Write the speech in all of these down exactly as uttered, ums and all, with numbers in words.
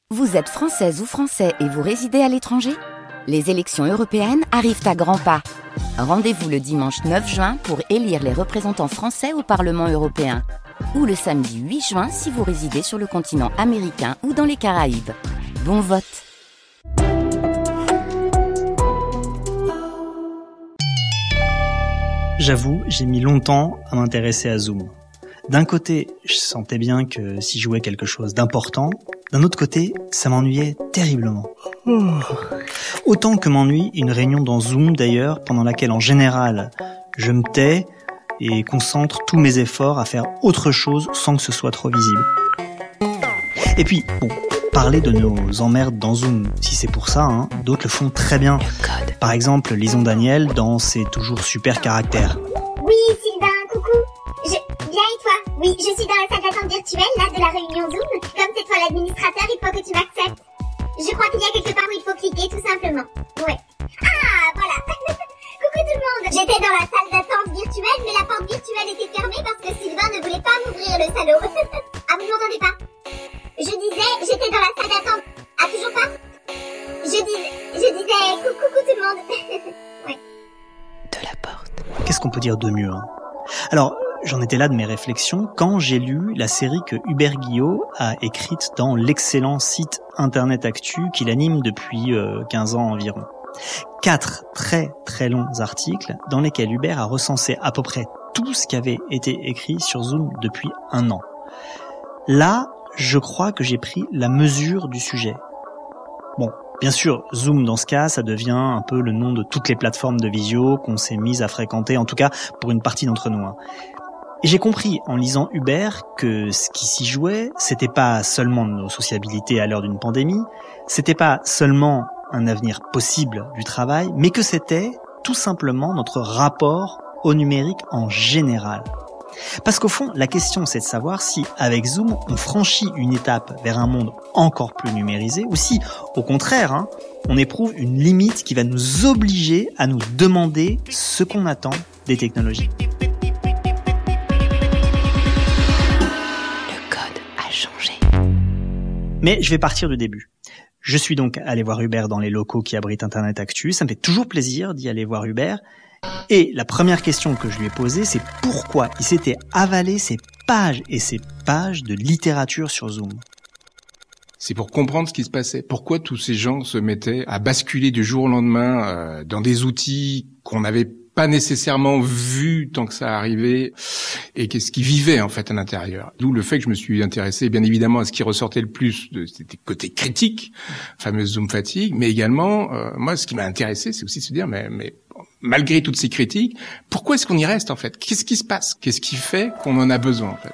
Vous êtes française ou français et vous résidez à l'étranger ? Les élections européennes arrivent à grands pas. Rendez-vous le dimanche neuf juin pour élire les représentants français au Parlement européen. Ou le samedi huit juin si vous résidez sur le continent américain ou dans les Caraïbes. Bon vote! J'avoue, j'ai mis longtemps à m'intéresser à Zoom. D'un côté, je sentais bien que s'y jouait quelque chose d'important. D'un autre côté, ça m'ennuyait terriblement. Oh. Autant que m'ennuie une réunion dans Zoom d'ailleurs, pendant laquelle en général, je me tais et concentre tous mes efforts à faire autre chose sans que ce soit trop visible. Et puis, bon, parler de nos emmerdes dans Zoom, si c'est pour ça, hein, d'autres le font très bien. Par exemple, Lison Daniel dans ses toujours super caractères. Oui, Sylvain, coucou. Je... Bien et toi? Oui, je suis dans la salle d'attente virtuelle, là, de la réunion Zoom. Comme c'est toi l'administrateur, il faut que tu m'acceptes. Je crois qu'il y a quelque part où il faut cliquer, tout simplement. Ouais. Ah, voilà. Coucou tout le monde. J'étais dans la salle d'attente virtuelle, mais la porte virtuelle était fermée parce que Sylvain ne voulait pas m'ouvrir le salaud. Ah, vous m'entendez pas? Je disais, j'étais dans la salle d'attente. Ah, toujours pas? Je disais, je disais, coucou, coucou tout le monde. Ouais. De la porte. Qu'est-ce qu'on peut dire de mieux, hein? Alors, j'en étais là de mes réflexions quand j'ai lu la série que Hubert Guillot a écrite dans l'excellent site Internet Actu qu'il anime depuis euh, quinze ans environ. Quatre très très longs articles dans lesquels Hubert a recensé à peu près tout ce qui avait été écrit sur Zoom depuis un an. Là, je crois que j'ai pris la mesure du sujet. Bon, bien sûr, Zoom dans ce cas, ça devient un peu le nom de toutes les plateformes de visio qu'on s'est mis à fréquenter, en tout cas pour une partie d'entre nous. Hein. Et j'ai compris en lisant Hubert que ce qui s'y jouait, c'était pas seulement nos sociabilités à l'heure d'une pandémie, c'était pas seulement un avenir possible du travail, mais que c'était tout simplement notre rapport au numérique en général. Parce qu'au fond, la question c'est de savoir si, avec Zoom, on franchit une étape vers un monde encore plus numérisé, ou si, au contraire, hein, on éprouve une limite qui va nous obliger à nous demander ce qu'on attend des technologies. Le code a changé. Mais je vais partir du début. Je suis donc allé voir Hubert dans les locaux qui abritent Internet Actu. Ça me fait toujours plaisir d'y aller voir Hubert. Et la première question que je lui ai posée, c'est pourquoi il s'était avalé ces pages et ces pages de littérature sur Zoom. C'est pour comprendre ce qui se passait. Pourquoi tous ces gens se mettaient à basculer du jour au lendemain euh, dans des outils qu'on n'avait pas nécessairement vus tant que ça arrivait, et qu'est-ce qu'ils vivaient en fait à l'intérieur. D'où le fait que je me suis intéressé bien évidemment à ce qui ressortait le plus, de, c'était côté critique, fameuse Zoom fatigue, mais également, euh, moi ce qui m'a intéressé, c'est aussi de se dire, mais, mais malgré toutes ces critiques, pourquoi est-ce qu'on y reste en fait? Qu'est-ce qui se passe? Qu'est-ce qui fait qu'on en a besoin en fait?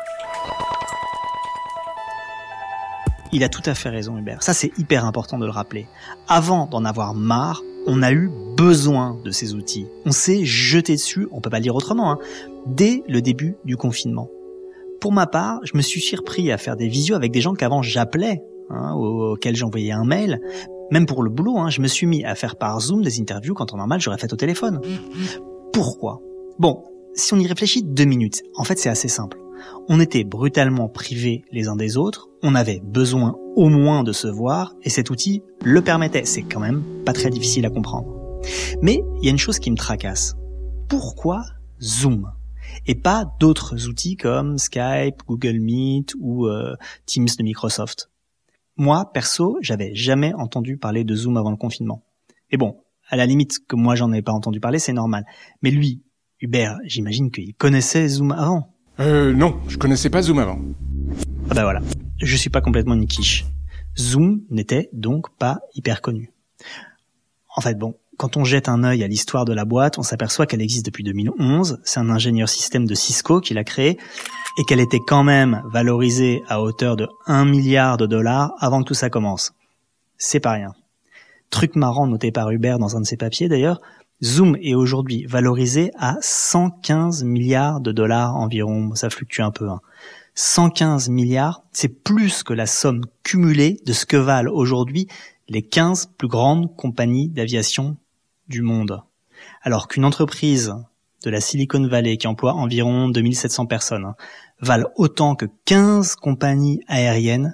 Il a tout à fait raison, Hubert. Ça, c'est hyper important de le rappeler. Avant d'en avoir marre, on a eu besoin de ces outils. On s'est jeté dessus, on peut pas le dire autrement, hein, dès le début du confinement. Pour ma part, je me suis surpris à faire des visios avec des gens qu'avant j'appelais, hein, auxquels j'envoyais un mail. Même pour le boulot, hein, je me suis mis à faire par Zoom des interviews quand en normal j'aurais fait au téléphone. Pourquoi? Bon, si on y réfléchit deux minutes, en fait c'est assez simple. On était brutalement privés les uns des autres, on avait besoin au moins de se voir, et cet outil le permettait. C'est quand même pas très difficile à comprendre. Mais il y a une chose qui me tracasse. Pourquoi Zoom ? Et pas d'autres outils comme Skype, Google Meet ou euh, Teams de Microsoft ? Moi, perso, j'avais jamais entendu parler de Zoom avant le confinement. Et bon, à la limite que moi j'en ai pas entendu parler, c'est normal. Mais lui, Hubert, j'imagine qu'il connaissait Zoom avant. Euh, non, je connaissais pas Zoom avant. Ah bah voilà, je suis pas complètement une quiche. Zoom n'était donc pas hyper connu. En fait, bon, quand on jette un œil à l'histoire de la boîte, on s'aperçoit qu'elle existe depuis deux mille onze. C'est un ingénieur système de Cisco qui l'a créée et qu'elle était quand même valorisée à hauteur de un milliard de dollars avant que tout ça commence. C'est pas rien. Truc marrant noté par Hubert dans un de ses papiers d'ailleurs, Zoom est aujourd'hui valorisé à cent quinze milliards de dollars environ. Ça fluctue un peu, hein. cent quinze milliards, c'est plus que la somme cumulée de ce que valent aujourd'hui les quinze plus grandes compagnies d'aviation du monde. Alors qu'une entreprise de la Silicon Valley qui emploie environ deux mille sept cents personnes hein, valent autant que quinze compagnies aériennes,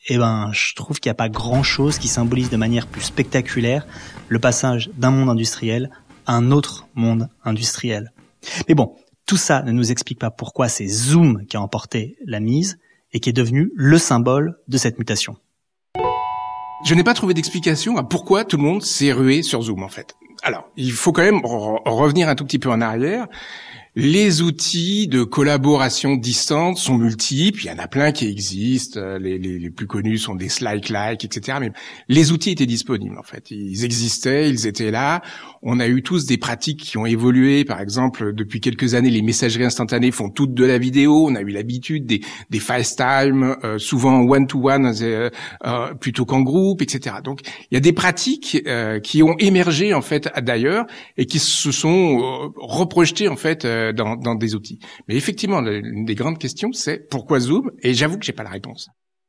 eh ben, je trouve qu'il n'y a pas grand-chose qui symbolise de manière plus spectaculaire le passage d'un monde industriel à un autre monde industriel. Mais bon, tout ça ne nous explique pas pourquoi c'est Zoom qui a emporté la mise et qui est devenu le symbole de cette mutation. Je n'ai pas trouvé d'explication à pourquoi tout le monde s'est rué sur Zoom, en fait. Alors, il faut quand même re- revenir un tout petit peu en arrière. Les outils de collaboration distante sont multiples. Il y en a plein qui existent. Les, les, les plus connus sont des Slack-like, et cetera. Mais les outils étaient disponibles, en fait. Ils existaient, ils étaient là. On a eu tous des pratiques qui ont évolué. Par exemple, depuis quelques années, les messageries instantanées font toutes de la vidéo. On a eu l'habitude des, des FaceTime, euh, souvent one-to-one euh, euh, plutôt qu'en groupe, et cetera. Donc, il y a des pratiques euh, qui ont émergé, en fait, d'ailleurs, et qui se sont euh, reprojetées, en fait, euh, Dans, dans des outils. Mais effectivement, l'une des grandes questions, c'est pourquoi Zoom ? Et j'avoue que j'ai pas la réponse.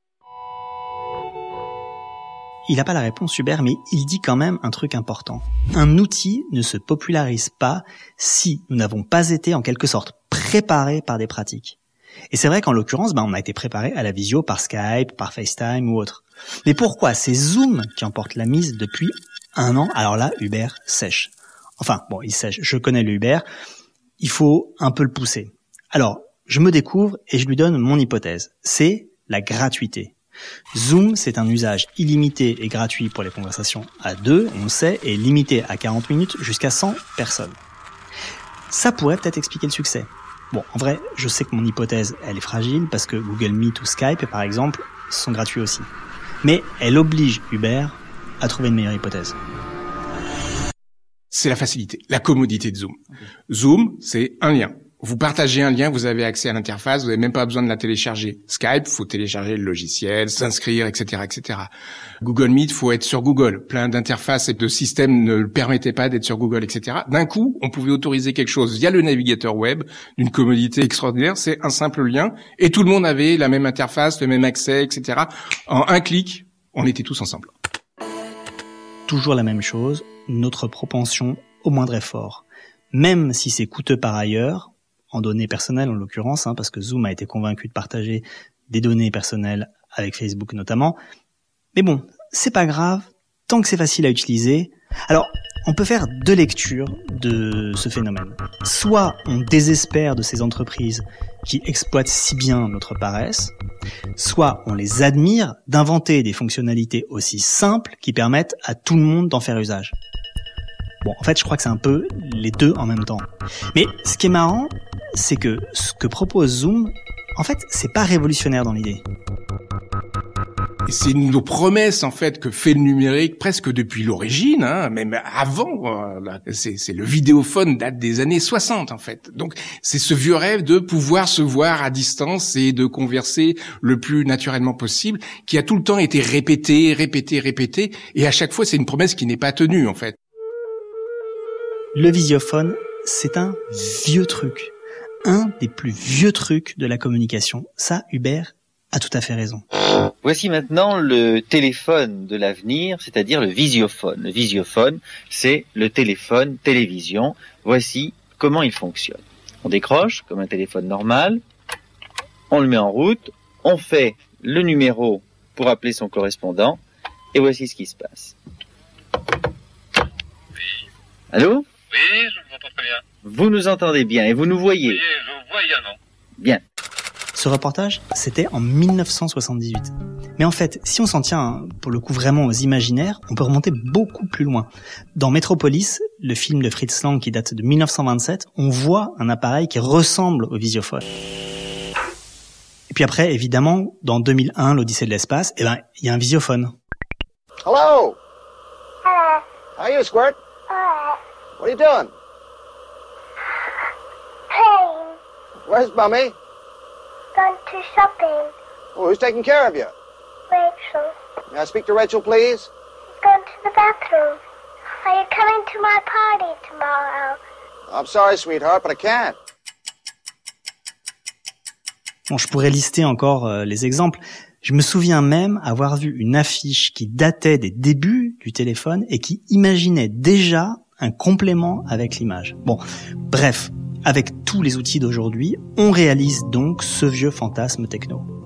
Il n'a pas la réponse, Hubert, mais il dit quand même un truc important. Un outil ne se popularise pas si nous n'avons pas été en quelque sorte préparés par des pratiques. Et c'est vrai qu'en l'occurrence, ben, on a été préparé à la visio par Skype, par FaceTime ou autre. Mais pourquoi c'est Zoom qui emporte la mise depuis un an ? Alors là, Hubert sèche. Enfin, bon, il sèche. Je connais le Hubert. Il faut un peu le pousser. Alors, je me découvre et je lui donne mon hypothèse. C'est la gratuité. Zoom, c'est un usage illimité et gratuit pour les conversations à deux, on le sait, et limité à quarante minutes jusqu'à cent personnes. Ça pourrait peut-être expliquer le succès. Bon, en vrai, je sais que mon hypothèse, elle est fragile parce que Google Meet ou Skype, par exemple, sont gratuits aussi. Mais elle oblige Hubert à trouver une meilleure hypothèse. C'est la facilité, la commodité de Zoom. Zoom, c'est un lien. Vous partagez un lien, vous avez accès à l'interface, vous n'avez même pas besoin de la télécharger. Skype, faut télécharger le logiciel, s'inscrire, et cetera, et cetera. Google Meet, faut être sur Google. Plein d'interfaces et de systèmes ne le permettaient pas d'être sur Google, et cetera. D'un coup, on pouvait autoriser quelque chose via le navigateur web, d'une commodité extraordinaire. C'est un simple lien, et tout le monde avait la même interface, le même accès, et cetera. En un clic, on était tous ensemble. Toujours la même chose, notre propension au moindre effort. Même si c'est coûteux par ailleurs, en données personnelles en l'occurrence, hein, parce que Zoom a été convaincu de partager des données personnelles avec Facebook notamment. Mais bon, c'est pas grave, tant que c'est facile à utiliser. Alors, on peut faire deux lectures de ce phénomène. Soit on désespère de ces entreprises qui exploitent si bien notre paresse, soit on les admire d'inventer des fonctionnalités aussi simples qui permettent à tout le monde d'en faire usage. Bon, en fait, je crois que c'est un peu les deux en même temps. Mais ce qui est marrant, c'est que ce que propose Zoom, en fait, c'est pas révolutionnaire dans l'idée. Et c'est une nos promesses, en fait, que fait le numérique presque depuis l'origine, hein, même avant. Euh, c'est, c'est le vidéophone date des années soixante, en fait. Donc, c'est ce vieux rêve de pouvoir se voir à distance et de converser le plus naturellement possible, qui a tout le temps été répété, répété, répété. Et à chaque fois, c'est une promesse qui n'est pas tenue, en fait. Le visiophone, c'est un vieux truc. Un des plus vieux trucs de la communication. Ça, Hubert a tout à fait raison. Voici maintenant le téléphone de l'avenir, c'est-à-dire le visiophone. Le visiophone, c'est le téléphone télévision. Voici comment il fonctionne. On décroche comme un téléphone normal, on le met en route, on fait le numéro pour appeler son correspondant, et voici ce qui se passe. Allô ? Oui, je vous entends très bien. Vous nous entendez bien et vous nous voyez ? Oui, je vous vois également. Bien. Ce reportage, c'était en mille neuf cent soixante-dix-huit. Mais en fait, si on s'en tient, hein, pour le coup vraiment aux imaginaires, on peut remonter beaucoup plus loin. Dans Metropolis, le film de Fritz Lang qui date de mille neuf cent vingt-sept, on voit un appareil qui ressemble au visiophone. Et puis après, évidemment, dans deux mille un, l'Odyssée de l'espace, eh ben, il y a un visiophone. Hello. How are you, Squirt? What are you doing? Playing. Where's Mummy? Gone to shopping. Oh, who's taking care of you? Rachel. May I speak to Rachel, please? She's gone to the bathroom. Are you coming to my party tomorrow? I'm sorry, sweetheart, but I can't. Bon, je pourrais lister encore euh, les exemples. Je me souviens même avoir vu une affiche qui datait des débuts du téléphone et qui imaginait déjà un complément avec l'image. Bon, bref, avec tous les outils d'aujourd'hui, on réalise donc ce vieux fantasme techno.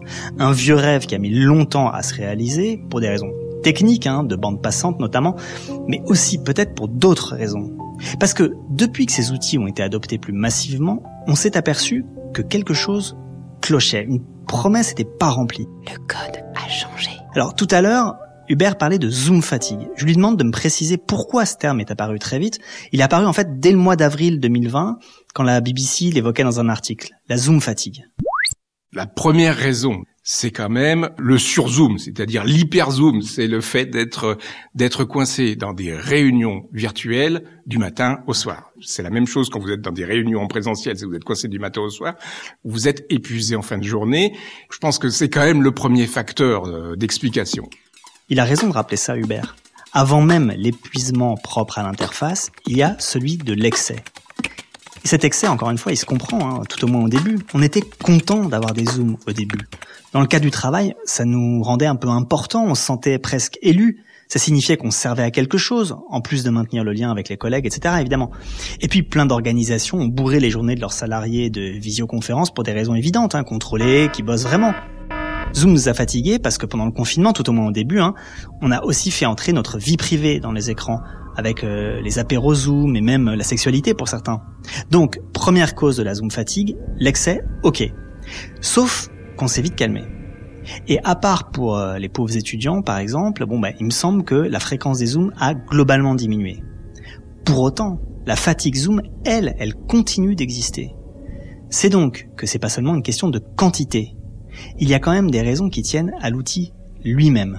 Un vieux rêve qui a mis longtemps à se réaliser, pour des raisons techniques, hein, de bande passante notamment, mais aussi peut-être pour d'autres raisons. Parce que depuis que ces outils ont été adoptés plus massivement, on s'est aperçu que quelque chose clochait, une promesse n'était pas remplie. Le code a changé. Alors tout à l'heure, Hubert parlait de zoom fatigue. Je lui demande de me préciser pourquoi ce terme est apparu très vite. Il est apparu en fait dès le mois d'avril deux mille vingt, quand la B B C l'évoquait dans un article, la zoom fatigue. La première raison, c'est quand même le surzoom, c'est-à-dire l'hyperzoom. C'est le fait d'être d'être coincé dans des réunions virtuelles du matin au soir. C'est la même chose quand vous êtes dans des réunions en présentiel, si vous êtes coincé du matin au soir, vous êtes épuisé en fin de journée. Je pense que c'est quand même le premier facteur d'explication. Il a raison de rappeler ça, Hubert. Avant même l'épuisement propre à l'interface, il y a celui de l'excès. Et cet excès, encore une fois, il se comprend, hein, tout au moins au début. On était content d'avoir des zooms au début. Dans le cas du travail, ça nous rendait un peu important, on se sentait presque élu. Ça signifiait qu'on servait à quelque chose, en plus de maintenir le lien avec les collègues, et cetera, évidemment. Et puis, plein d'organisations ont bourré les journées de leurs salariés de visioconférences pour des raisons évidentes, hein, contrôlées, qui bossent vraiment. Zoom nous a fatigués parce que pendant le confinement, tout au moins au début, hein, on a aussi fait entrer notre vie privée dans les écrans, avec euh, les apéros Zoom et même la sexualité pour certains. Donc, première cause de la Zoom fatigue, l'excès, ok. Sauf qu'on s'est vite calmé. Et à part pour euh, les pauvres étudiants, par exemple, bon bah, il me semble que la fréquence des Zooms a globalement diminué. Pour autant, la fatigue Zoom, elle, elle continue d'exister. C'est donc que c'est pas seulement une question de quantité. Il y a quand même des raisons qui tiennent à l'outil lui-même.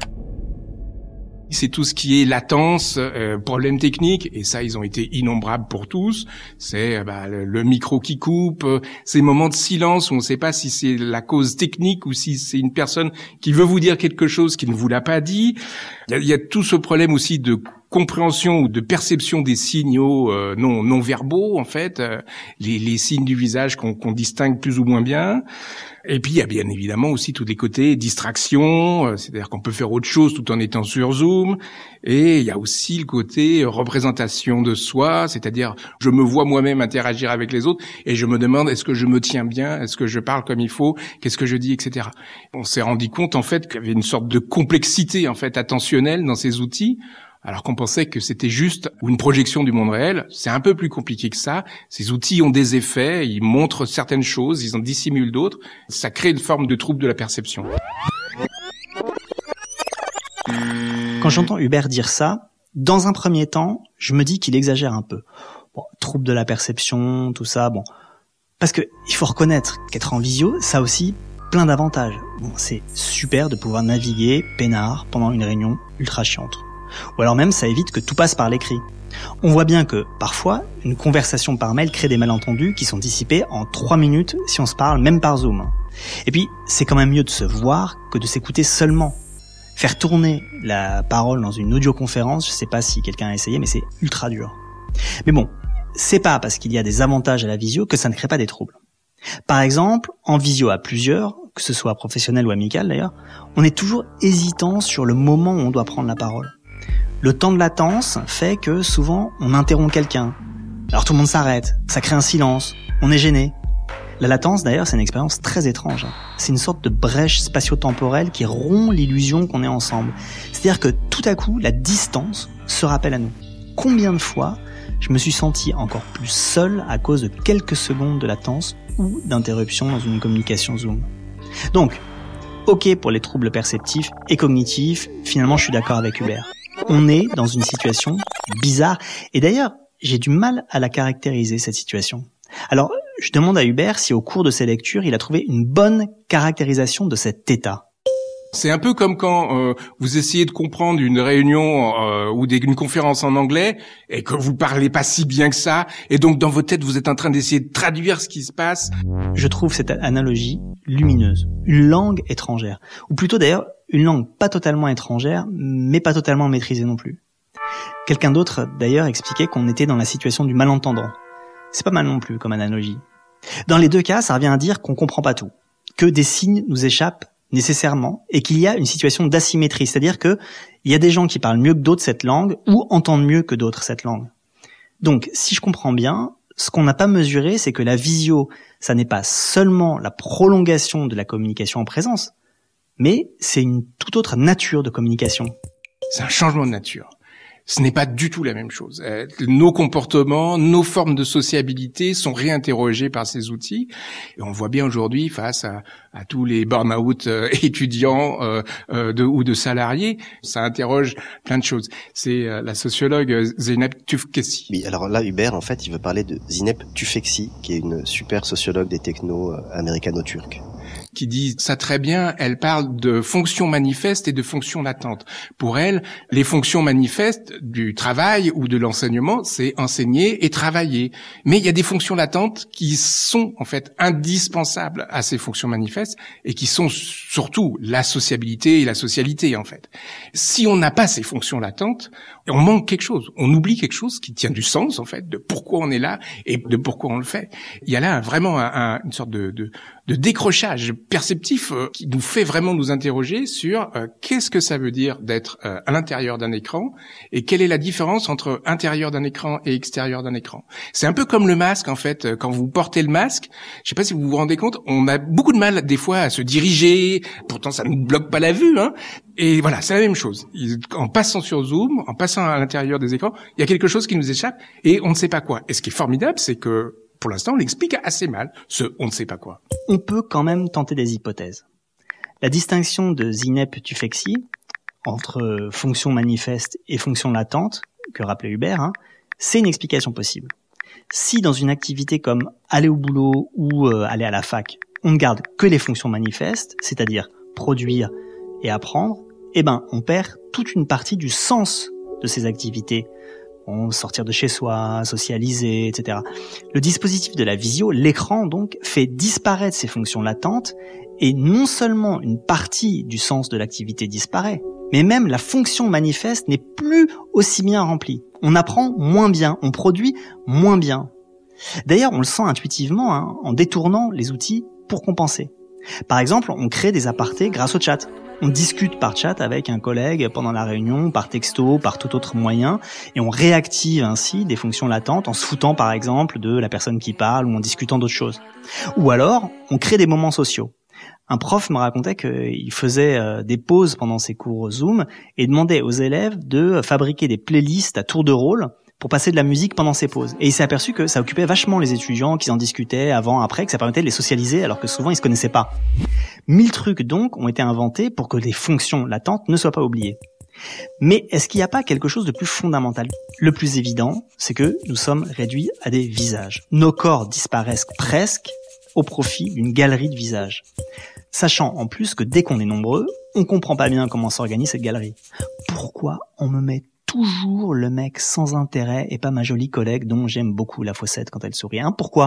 C'est tout ce qui est latence, euh, problème technique, et ça, ils ont été innombrables pour tous. C'est euh, bah, le, le micro qui coupe, euh, ces moments de silence où on ne sait pas si c'est la cause technique ou si c'est une personne qui veut vous dire quelque chose qui ne vous l'a pas dit. Il y a, il y a tout ce problème aussi de compréhension ou de perception des signaux euh, non non verbaux, en fait, euh, les, les signes du visage qu'on, qu'on distingue plus ou moins bien. Et puis il y a bien évidemment aussi tous les côtés distraction, euh, c'est-à-dire qu'on peut faire autre chose tout en étant sur Zoom. Et il y a aussi le côté représentation de soi, c'est-à-dire je me vois moi-même interagir avec les autres et je me demande est-ce que je me tiens bien, est-ce que je parle comme il faut, qu'est-ce que je dis, et cetera. On s'est rendu compte en fait qu'il y avait une sorte de complexité en fait attentionnelle dans ces outils. Alors qu'on pensait que c'était juste une projection du monde réel. C'est un peu plus compliqué que ça. Ces outils ont des effets, ils montrent certaines choses, ils en dissimulent d'autres. Ça crée une forme de trouble de la perception. Quand j'entends Hubert dire ça, dans un premier temps, je me dis qu'il exagère un peu. Bon, trouble de la perception, tout ça, bon. Parce que il faut reconnaître qu'être en visio, ça a aussi plein d'avantages. Bon, c'est super de pouvoir naviguer peinard pendant une réunion ultra chiante. Ou alors même, ça évite que tout passe par l'écrit. On voit bien que, parfois, une conversation par mail crée des malentendus qui sont dissipés en trois minutes si on se parle même par Zoom. Et puis, c'est quand même mieux de se voir que de s'écouter seulement. Faire tourner la parole dans une audioconférence, je sais pas si quelqu'un a essayé, mais c'est ultra dur. Mais bon, c'est pas parce qu'il y a des avantages à la visio que ça ne crée pas des troubles. Par exemple, en visio à plusieurs, que ce soit professionnel ou amical d'ailleurs, on est toujours hésitant sur le moment où on doit prendre la parole. Le temps de latence fait que souvent on interrompt quelqu'un. Alors tout le monde s'arrête, ça crée un silence, on est gêné. La latence d'ailleurs c'est une expérience très étrange. C'est une sorte de brèche spatio-temporelle qui rompt l'illusion qu'on est ensemble. C'est-à-dire que tout à coup la distance se rappelle à nous. Combien de fois je me suis senti encore plus seul à cause de quelques secondes de latence ou d'interruption dans une communication Zoom. Donc, ok pour les troubles perceptifs et cognitifs, finalement je suis d'accord avec Hubert. On est dans une situation bizarre. Et d'ailleurs, j'ai du mal à la caractériser, cette situation. Alors, je demande à Hubert si au cours de ses lectures, il a trouvé une bonne caractérisation de cet état. C'est un peu comme quand euh, vous essayez de comprendre une réunion euh, ou des, une conférence en anglais et que vous parlez pas si bien que ça, et donc dans votre tête vous êtes en train d'essayer de traduire ce qui se passe. Je trouve cette analogie lumineuse. Une langue étrangère, ou plutôt d'ailleurs une langue pas totalement étrangère, mais pas totalement maîtrisée non plus. Quelqu'un d'autre d'ailleurs expliquait qu'on était dans la situation du malentendant. C'est pas mal non plus comme analogie. Dans les deux cas, ça revient à dire qu'on comprend pas tout, que des signes nous échappent nécessairement, et qu'il y a une situation d'asymétrie, c'est-à-dire que il y a des gens qui parlent mieux que d'autres cette langue, ou entendent mieux que d'autres cette langue. Donc, si je comprends bien, ce qu'on n'a pas mesuré, c'est que la visio, ça n'est pas seulement la prolongation de la communication en présence, mais c'est une toute autre nature de communication. C'est un changement de nature. Ce n'est pas du tout la même chose. Euh, nos comportements, nos formes de sociabilité sont réinterrogés par ces outils. Et on voit bien aujourd'hui, face à, à tous les burn-out euh, étudiants euh, euh, de, ou de salariés, ça interroge plein de choses. C'est euh, la sociologue Zeynep Tufekci. Oui, alors là, Hubert, en fait, il veut parler de Zeynep Tufekci, qui est une super sociologue des technos euh, américano-turcs. Qui dit ça très bien, elle parle de fonctions manifestes et de fonctions latentes. Pour elle, les fonctions manifestes du travail ou de l'enseignement, c'est enseigner et travailler. Mais il y a des fonctions latentes qui sont en fait indispensables à ces fonctions manifestes et qui sont surtout la sociabilité et la socialité en fait. Si on n'a pas ces fonctions latentes, on manque quelque chose, on oublie quelque chose qui tient du sens en fait, de pourquoi on est là et de pourquoi on le fait. Il y a là vraiment un, un, une sorte de, de, de décrochage perceptif euh, qui nous fait vraiment nous interroger sur euh, qu'est-ce que ça veut dire d'être euh, à l'intérieur d'un écran et quelle est la différence entre intérieur d'un écran et extérieur d'un écran. C'est un peu comme le masque en fait, quand vous portez le masque, je sais pas si vous vous rendez compte, on a beaucoup de mal des fois à se diriger, pourtant ça ne nous bloque pas la vue, hein. Et voilà, c'est la même chose. En passant sur Zoom, en passant à l'intérieur des écrans, il y a quelque chose qui nous échappe et on ne sait pas quoi. Et ce qui est formidable, c'est que pour l'instant, on l'explique assez mal, ce « on ne sait pas quoi ». On peut quand même tenter des hypothèses. La distinction de Zeynep Tufekci entre fonction manifeste et fonction latente, que rappelait Hubert, hein, c'est une explication possible. Si dans une activité comme aller au boulot ou euh, aller à la fac, on ne garde que les fonctions manifestes, c'est-à-dire produire et apprendre, eh ben, on perd toute une partie du sens de ces activités. On sortir de chez soi, socialiser, et cetera. Le dispositif de la visio, l'écran donc, fait disparaître ces fonctions latentes et non seulement une partie du sens de l'activité disparaît, mais même la fonction manifeste n'est plus aussi bien remplie. On apprend moins bien, on produit moins bien. D'ailleurs, on le sent intuitivement hein, en détournant les outils pour compenser. Par exemple, on crée des apartés grâce au chat. On discute par chat avec un collègue pendant la réunion, par texto, par tout autre moyen, et on réactive ainsi des fonctions latentes en se foutant par exemple de la personne qui parle ou en discutant d'autres choses. Ou alors, on crée des moments sociaux. Un prof me racontait qu'il faisait des pauses pendant ses cours Zoom et demandait aux élèves de fabriquer des playlists à tour de rôle pour passer de la musique pendant ses pauses. Et il s'est aperçu que ça occupait vachement les étudiants, qu'ils en discutaient avant, après, que ça permettait de les socialiser alors que souvent ils se connaissaient pas. Mille trucs donc ont été inventés pour que les fonctions latentes ne soient pas oubliées. Mais est-ce qu'il n'y a pas quelque chose de plus fondamental ? Le plus évident, c'est que nous sommes réduits à des visages. Nos corps disparaissent presque au profit d'une galerie de visages. Sachant en plus que dès qu'on est nombreux, on comprend pas bien comment s'organise cette galerie. Pourquoi on me met toujours le mec sans intérêt et pas ma jolie collègue dont j'aime beaucoup la faussette quand elle sourit, hein ? Pourquoi ?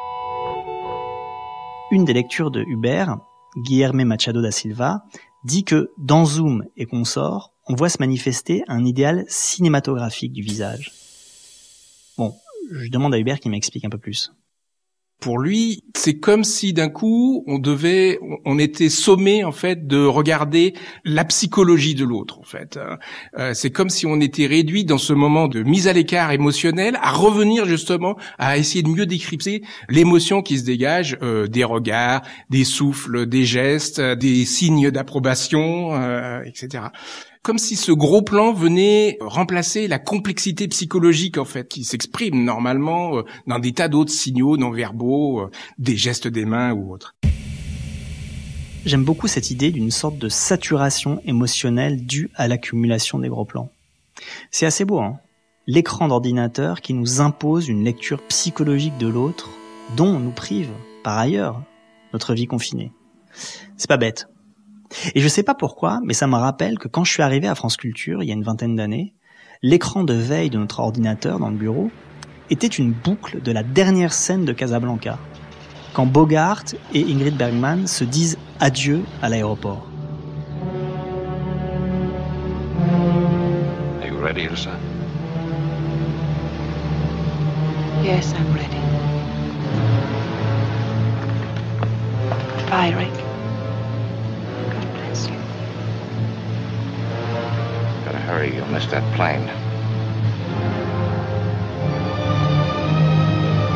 Une des lectures de Hubert, Guilherme Machado da Silva, dit que dans Zoom et consorts, on voit se manifester un idéal cinématographique du visage. Bon, je demande à Hubert qu'il m'explique un peu plus. Pour lui, c'est comme si d'un coup, on devait, on était sommé en fait de regarder la psychologie de l'autre en fait. Euh, c'est comme si on était réduit dans ce moment de mise à l'écart émotionnel à revenir justement à essayer de mieux décrypter l'émotion qui se dégage euh, des regards, des souffles, des gestes, des signes d'approbation, euh, et cetera. Comme si ce gros plan venait remplacer la complexité psychologique en fait qui s'exprime normalement dans des tas d'autres signaux non verbaux, des gestes des mains ou autres. J'aime beaucoup cette idée d'une sorte de saturation émotionnelle due à l'accumulation des gros plans. C'est assez beau, hein ? L'écran d'ordinateur qui nous impose une lecture psychologique de l'autre dont on nous prive, par ailleurs, notre vie confinée. C'est pas bête. Et je sais pas pourquoi, mais ça me rappelle que quand je suis arrivé à France Culture, il y a une vingtaine d'années, l'écran de veille de notre ordinateur dans le bureau était une boucle de la dernière scène de Casablanca, quand Bogart et Ingrid Bergman se disent adieu à l'aéroport. Are you ready, Ilsa? Yes, I'm ready. Bye, Rick. Gotta hurry, you'll miss that plane.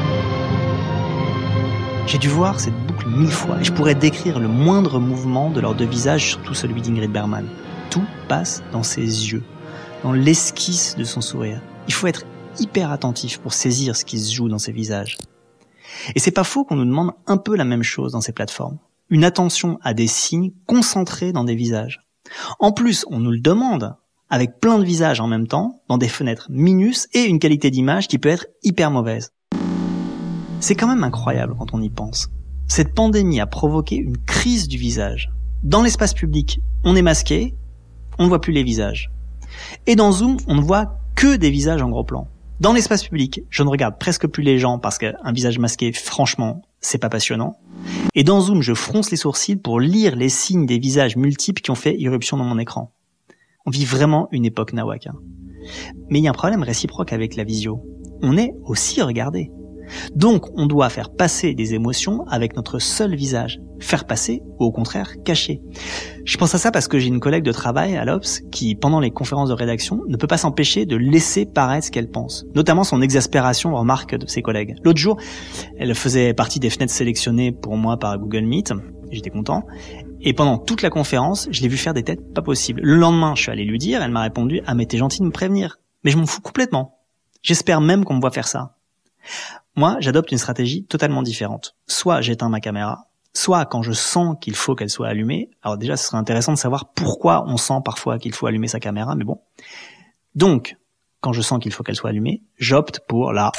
dû voir cette boucle mille fois et je pourrais décrire le moindre mouvement de leurs deux visages, surtout celui d'Ingrid Bergman. Tout passe dans ses yeux, dans l'esquisse de son sourire. Il faut être hyper attentif pour saisir ce qui se joue dans ces visages. Et c'est pas faux qu'on nous demande un peu la même chose dans ces plateformes. Une attention à des signes concentrés dans des visages. En plus, on nous le demande avec plein de visages en même temps, dans des fenêtres minus et une qualité d'image qui peut être hyper mauvaise. C'est quand même incroyable quand on y pense. Cette pandémie a provoqué une crise du visage. Dans l'espace public, on est masqué, on ne voit plus les visages. Et dans Zoom, on ne voit que des visages en gros plan. Dans l'espace public, je ne regarde presque plus les gens parce qu'un visage masqué, franchement, c'est pas passionnant. Et dans Zoom, je fronce les sourcils pour lire les signes des visages multiples qui ont fait irruption dans mon écran. On vit vraiment une époque nawak. Hein. Mais il y a un problème réciproque avec la visio. On est aussi regardé. Donc, on doit faire passer des émotions avec notre seul visage. Faire passer ou au contraire cacher. Je pense à ça parce que j'ai une collègue de travail à l'Obs qui, pendant les conférences de rédaction, ne peut pas s'empêcher de laisser paraître ce qu'elle pense. Notamment son exaspération aux remarques de ses collègues. L'autre jour, elle faisait partie des fenêtres sélectionnées pour moi par Google Meet. J'étais content. Et pendant toute la conférence, je l'ai vu faire des têtes pas possibles. Le lendemain, je suis allé lui dire, elle m'a répondu « Ah mais t'es gentil de me prévenir. » Mais je m'en fous complètement. J'espère même qu'on me voit faire ça. Moi, j'adopte une stratégie totalement différente. Soit j'éteins ma caméra, soit quand je sens qu'il faut qu'elle soit allumée. Alors déjà, ce serait intéressant de savoir pourquoi on sent parfois qu'il faut allumer sa caméra, mais bon. Donc, quand je sens qu'il faut qu'elle soit allumée, j'opte pour la...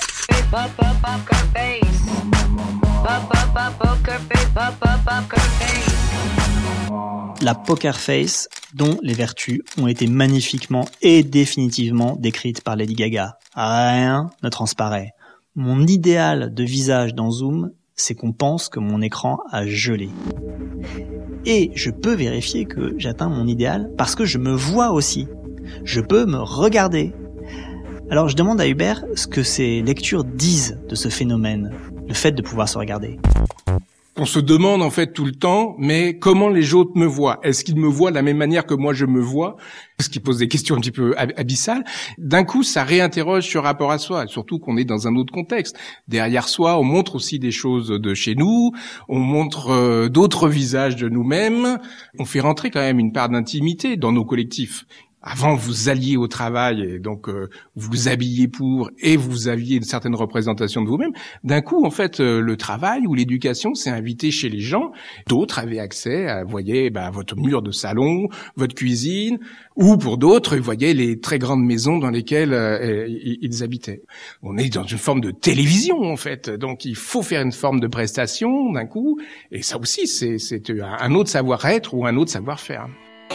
La poker face, dont les vertus ont été magnifiquement et définitivement décrites par Lady Gaga. Rien ne transparaît. Mon idéal de visage dans Zoom, c'est qu'on pense que mon écran a gelé. Et je peux vérifier que j'atteins mon idéal parce que je me vois aussi. Je peux me regarder. Alors je demande à Hubert ce que ces lectures disent de ce phénomène, le fait de pouvoir se regarder. On se demande en fait tout le temps, mais comment les autres me voient? Est-ce qu'ils me voient de la même manière que moi je me vois? Ce qui pose des questions un petit peu abyssales. D'un coup, ça réinterroge sur rapport à soi, surtout qu'on est dans un autre contexte. Derrière soi, on montre aussi des choses de chez nous, on montre euh, d'autres visages de nous-mêmes. On fait rentrer quand même une part d'intimité dans nos collectifs. Avant, vous alliez au travail et donc euh, vous vous habilliez pour et vous aviez une certaine représentation de vous-même. D'un coup, en fait, euh, le travail ou l'éducation s'est invité chez les gens. D'autres avaient accès à, vous voyez, bah, votre mur de salon, votre cuisine, ou pour d'autres, vous voyez les très grandes maisons dans lesquelles euh, ils habitaient. On est dans une forme de télévision, en fait. Donc, il faut faire une forme de prestation d'un coup. Et ça aussi, c'est, c'est un autre savoir-être ou un autre savoir-faire.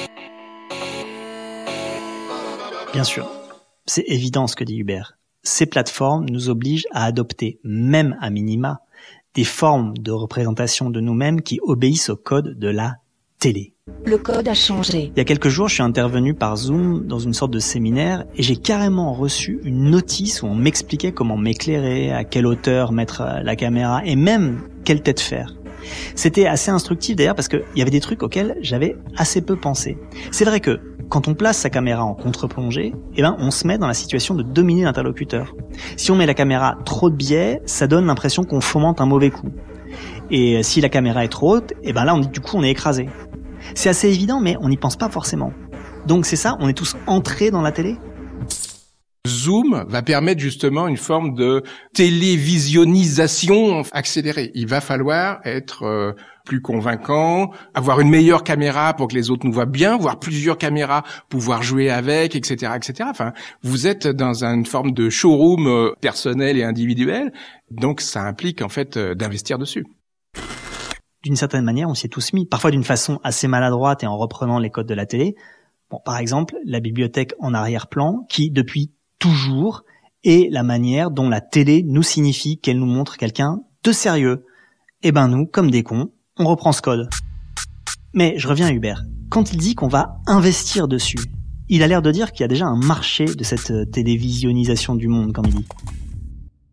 Bien sûr, c'est évident ce que dit Hubert. Ces plateformes nous obligent à adopter, même à minima, des formes de représentation de nous-mêmes qui obéissent au code de la télé. Le code a changé. Il y a quelques jours, je suis intervenu par Zoom dans une sorte de séminaire et j'ai carrément reçu une notice où on m'expliquait comment m'éclairer, à quelle hauteur mettre la caméra et même quelle tête faire. C'était assez instructif d'ailleurs parce qu'il y avait des trucs auxquels j'avais assez peu pensé. C'est vrai que quand on place sa caméra en contre-plongée, eh ben, on se met dans la situation de dominer l'interlocuteur. Si on met la caméra trop de biais, ça donne l'impression qu'on fomente un mauvais coup. Et si la caméra est trop haute, eh ben là, on, du coup, on est écrasé. C'est assez évident, mais on n'y pense pas forcément. Donc c'est ça, on est tous entrés dans la télé ? Zoom va permettre justement une forme de télévisionnisation accélérée. Il va falloir être euh, plus convaincant, avoir une meilleure caméra pour que les autres nous voient bien, voir plusieurs caméras, pouvoir jouer avec, et cetera, et cetera. Enfin, vous êtes dans une forme de showroom euh, personnel et individuel, donc ça implique en fait euh, d'investir dessus. D'une certaine manière, on s'y est tous mis, parfois d'une façon assez maladroite et en reprenant les codes de la télé. Bon, par exemple, la bibliothèque en arrière-plan, qui depuis toujours est la manière dont la télé nous signifie qu'elle nous montre quelqu'un de sérieux. Eh ben nous, comme des cons, on reprend ce code. Mais je reviens à Hubert. Quand il dit qu'on va investir dessus, il a l'air de dire qu'il y a déjà un marché de cette télévisionnisation du monde, comme il dit.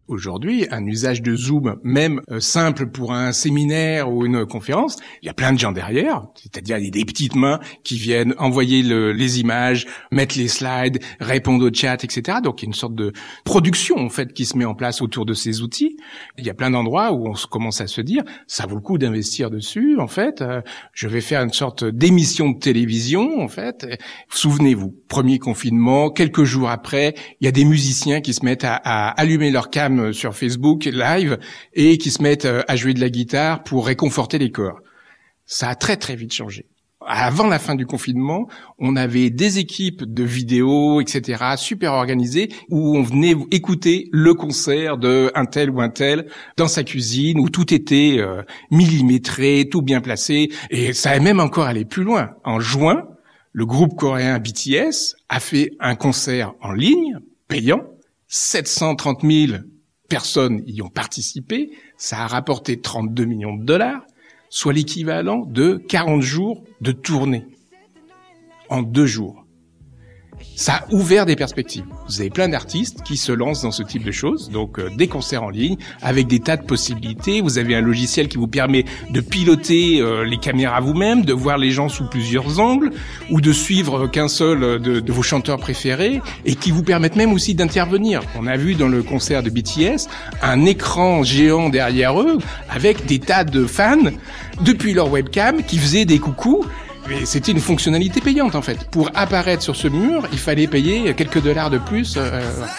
Aujourd'hui, un usage de Zoom, même euh, simple pour un séminaire ou une conférence, il y a plein de gens derrière, c'est-à-dire il y a des petites mains qui viennent envoyer le, les images, mettre les slides, répondre au chat, et cetera. Donc il y a une sorte de production en fait qui se met en place autour de ces outils. Il y a plein d'endroits où on se commence à se dire, ça vaut le coup d'investir dessus. En fait, euh, je vais faire une sorte d'émission de télévision. En fait, souvenez-vous, premier confinement, quelques jours après, il y a des musiciens qui se mettent à, à allumer leur cam sur Facebook live et qui se mettent à jouer de la guitare pour réconforter les corps. Ça a très très vite changé. Avant la fin du confinement, on avait des équipes de vidéos, et cetera, super organisées, où on venait écouter le concert de un tel ou un tel dans sa cuisine, où tout était euh, millimétré, tout bien placé, et ça a même encore allé plus loin. En juin, le groupe coréen B T S a fait un concert en ligne, payant, sept cent trente mille personnes y ont participé, ça a rapporté trente-deux millions de dollars, soit l'équivalent de quarante jours de tournée en deux jours. Ça a ouvert des perspectives. Vous avez plein d'artistes qui se lancent dans ce type de choses, donc euh, des concerts en ligne avec des tas de possibilités. Vous avez un logiciel qui vous permet de piloter euh, les caméras vous-même, de voir les gens sous plusieurs angles, ou de suivre qu'un seul de, de vos chanteurs préférés, et qui vous permettent même aussi d'intervenir. On a vu dans le concert de B T S un écran géant derrière eux avec des tas de fans depuis leur webcam qui faisaient des coucous. Mais c'était une fonctionnalité payante en fait. Pour apparaître sur ce mur, il fallait payer quelques dollars de plus. Euh...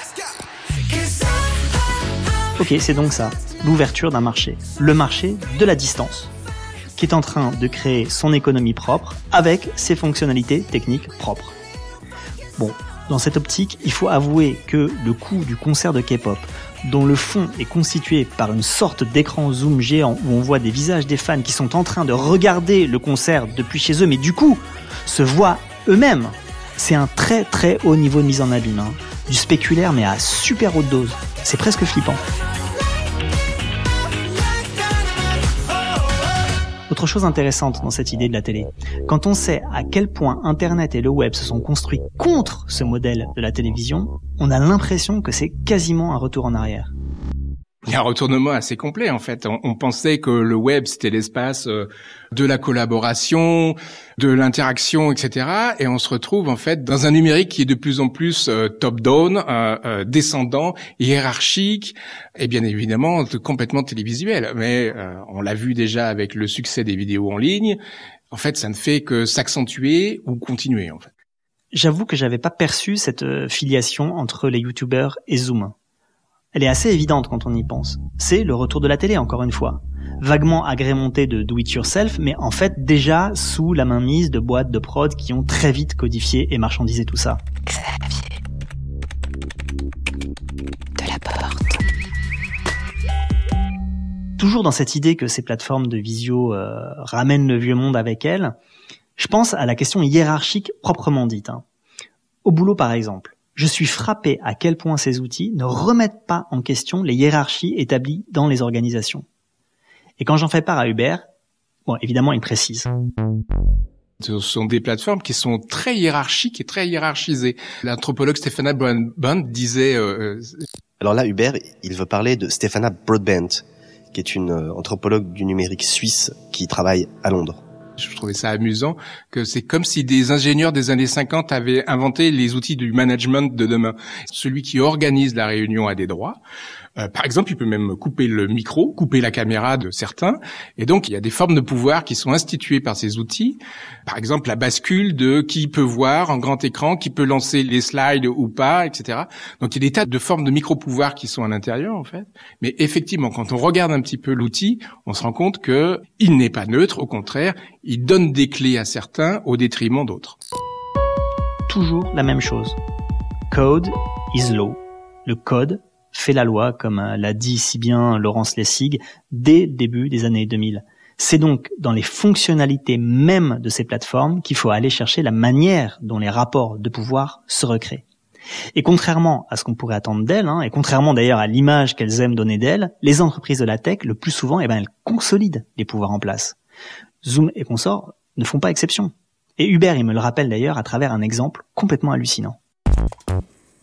Ok, c'est donc ça, l'ouverture d'un marché. Le marché de la distance, qui est en train de créer son économie propre avec ses fonctionnalités techniques propres. Bon, dans cette optique, il faut avouer que le coût du concert de K-pop, dont le fond est constitué par une sorte d'écran zoom géant où on voit des visages des fans qui sont en train de regarder le concert depuis chez eux, mais du coup se voient eux-mêmes. C'est un très très haut niveau de mise en abîme, hein. Du spéculaire mais à super haute dose. C'est presque flippant. Autre chose intéressante dans cette idée de la télé, quand on sait à quel point Internet et le web se sont construits contre ce modèle de la télévision, on a l'impression que c'est quasiment un retour en arrière. Il y a un retournement assez complet en fait. On, on pensait que le web c'était l'espace euh, de la collaboration, de l'interaction, et cetera. Et on se retrouve en fait dans un numérique qui est de plus en plus euh, top-down, euh, euh, descendant, hiérarchique, et bien évidemment complètement télévisuel. Mais euh, on l'a vu déjà avec le succès des vidéos en ligne. En fait, ça ne fait que s'accentuer ou continuer en fait. J'avoue que j'avais pas perçu cette euh, filiation entre les youtubeurs et Zoom. Elle est assez évidente quand on y pense. C'est le retour de la télé, encore une fois. Vaguement agrémenté de do-it-yourself, mais en fait déjà sous la mainmise de boîtes de prod qui ont très vite codifié et marchandisé tout ça. Xavier de la Porte. Toujours dans cette idée que ces plateformes de visio euh, ramènent le vieux monde avec elles, je pense à la question hiérarchique proprement dite. Hein. Au boulot par exemple. Je suis frappé à quel point ces outils ne remettent pas en question les hiérarchies établies dans les organisations. Et quand j'en fais part à Hubert, bon, évidemment, il précise. Ce sont des plateformes qui sont très hiérarchiques et très hiérarchisées. L'anthropologue Stefana Broadbent disait... Euh... Alors là, Hubert, il veut parler de Stefana Broadbent, qui est une anthropologue du numérique suisse qui travaille à Londres. Je trouvais ça amusant que c'est comme si des ingénieurs des années cinquante avaient inventé les outils du management de demain. Celui qui organise la réunion a des droits. Euh, par exemple, il peut même couper le micro, couper la caméra de certains. Et donc, il y a des formes de pouvoir qui sont instituées par ces outils. Par exemple, la bascule de qui peut voir en grand écran, qui peut lancer les slides ou pas, et cetera. Donc, il y a des tas de formes de micro-pouvoirs qui sont à l'intérieur, en fait. Mais effectivement, quand on regarde un petit peu l'outil, on se rend compte que il n'est pas neutre. Au contraire, il donne des clés à certains au détriment d'autres. Toujours la même chose. Code is law. Le code fait la loi, comme l'a dit si bien Laurence Lessig, dès le début des années deux mille. C'est donc dans les fonctionnalités mêmes de ces plateformes qu'il faut aller chercher la manière dont les rapports de pouvoir se recréent. Et contrairement à ce qu'on pourrait attendre d'elles, hein, et contrairement d'ailleurs à l'image qu'elles aiment donner d'elles, les entreprises de la tech, le plus souvent, eh ben, elles consolident les pouvoirs en place. Zoom et consorts ne font pas exception. Et Hubert, il me le rappelle d'ailleurs à travers un exemple complètement hallucinant.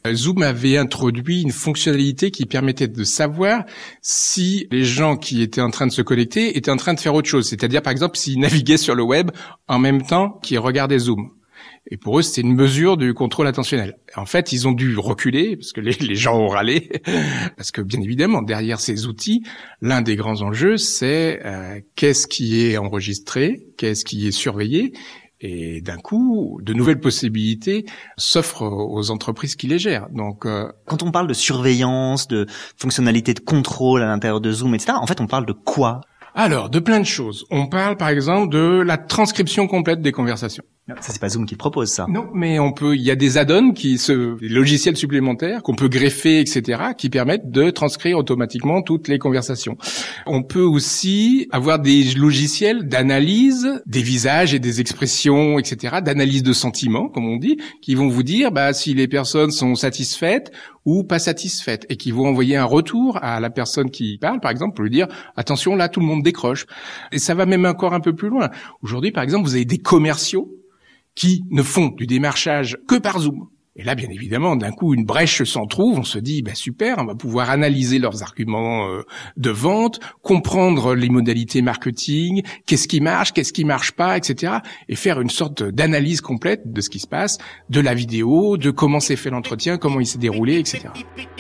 Zoom avait introduit une fonctionnalité qui permettait de savoir si les gens qui étaient en train de se connecter étaient en train de faire autre chose. C'est-à-dire, par exemple, s'ils naviguaient sur le web en même temps qu'ils regardaient Zoom. Et pour eux, c'était une mesure du contrôle attentionnel. En fait, ils ont dû reculer, parce que les, les gens ont râlé, parce que bien évidemment, derrière ces outils, l'un des grands enjeux, c'est euh, qu'est-ce qui est enregistré, qu'est-ce qui est surveillé, et d'un coup, de nouvelles possibilités s'offrent aux entreprises qui les gèrent. Donc, euh... quand on parle de surveillance, de fonctionnalités de contrôle à l'intérieur de Zoom, et cetera, en fait, on parle de quoi ? Alors, de plein de choses. On parle, par exemple, de la transcription complète des conversations. Ça, c'est pas Zoom qui le propose, ça. Non, mais on peut, il y a des add-ons qui se, des logiciels supplémentaires qu'on peut greffer, et cetera, qui permettent de transcrire automatiquement toutes les conversations. On peut aussi avoir des logiciels d'analyse des visages et des expressions, et cetera, d'analyse de sentiments, comme on dit, qui vont vous dire, bah, si les personnes sont satisfaites ou pas satisfaites, et qui vont envoyer un retour à la personne qui parle, par exemple, pour lui dire, attention, là, tout le monde décroche. Et ça va même encore un peu plus loin. Aujourd'hui, par exemple, vous avez des commerciaux qui ne font du démarchage que par Zoom. Et là, bien évidemment, d'un coup, une brèche s'en trouve. On se dit, bah super, on va pouvoir analyser leurs arguments euh, de vente, comprendre les modalités marketing, qu'est-ce qui marche, qu'est-ce qui marche pas, et cetera. Et faire une sorte d'analyse complète de ce qui se passe, de la vidéo, de comment s'est fait l'entretien, comment il s'est déroulé, et cetera.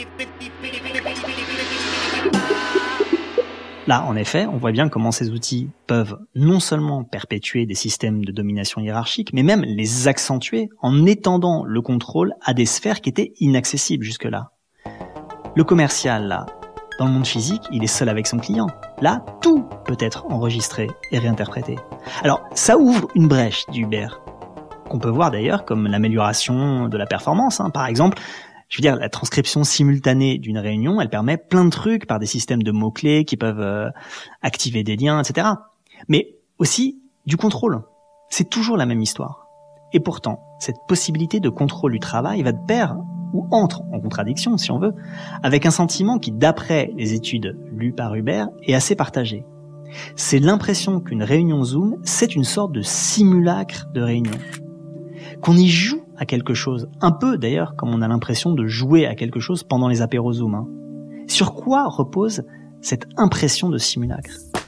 Là, en effet, on voit bien comment ces outils peuvent non seulement perpétuer des systèmes de domination hiérarchique, mais même les accentuer en étendant le contrôle à des sphères qui étaient inaccessibles jusque-là. Le commercial, là, dans le monde physique, il est seul avec son client. Là, tout peut être enregistré et réinterprété. Alors, ça ouvre une brèche d'Uber, qu'on peut voir d'ailleurs comme l'amélioration de la performance. Hein. Par exemple, je veux dire, la transcription simultanée d'une réunion, elle permet plein de trucs par des systèmes de mots-clés qui peuvent euh, activer des liens, et cetera. Mais aussi du contrôle. C'est toujours la même histoire. Et pourtant, cette possibilité de contrôle du travail va de pair, ou entre en contradiction, si on veut, avec un sentiment qui, d'après les études lues par Uber, est assez partagé. C'est l'impression qu'une réunion Zoom, c'est une sorte de simulacre de réunion. Qu'on y joue à quelque chose, un peu d'ailleurs comme on a l'impression de jouer à quelque chose pendant les apéros Zoom. Hein. Sur quoi repose cette impression de simulacre ?